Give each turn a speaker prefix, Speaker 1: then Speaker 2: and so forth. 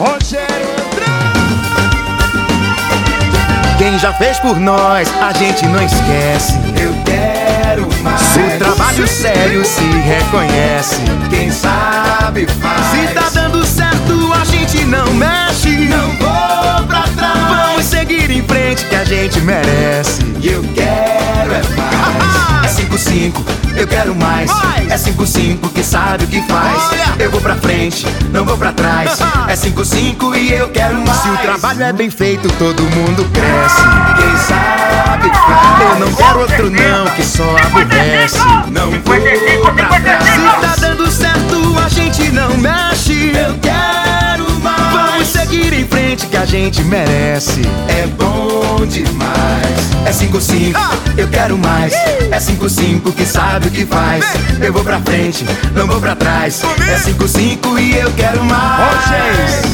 Speaker 1: Rogério Andrade.
Speaker 2: Quem já fez por nós, a gente não esquece.
Speaker 3: Eu quero mais.
Speaker 2: O trabalho sério se reconhece.
Speaker 3: Quem sabe faz.
Speaker 2: Se tá dando certo, a gente não mexe.
Speaker 3: Não vou pra trás.
Speaker 2: Vamos seguir em frente que a gente merece.
Speaker 3: E eu quero é mais. É 5-5, eu quero mais. É 5-5 que sabe o que faz. Eu vou pra frente, não vou pra trás. É 5-5 e eu quero mais.
Speaker 2: Se o trabalho é bem feito, todo mundo cresce.
Speaker 3: Quem sabe faz.
Speaker 2: Eu não quero outro não, que só aborrece.
Speaker 3: Não vou pra trás.
Speaker 2: Se tá dando certo, a gente não mexe.
Speaker 3: Eu quero mais.
Speaker 2: Vamos seguir em frente que a gente merece.
Speaker 3: É bom demais. É 5-5, eu quero mais. É 5-5 que sabe o que faz. Eu vou pra frente, não vou pra trás. É 5-5 e eu quero mais.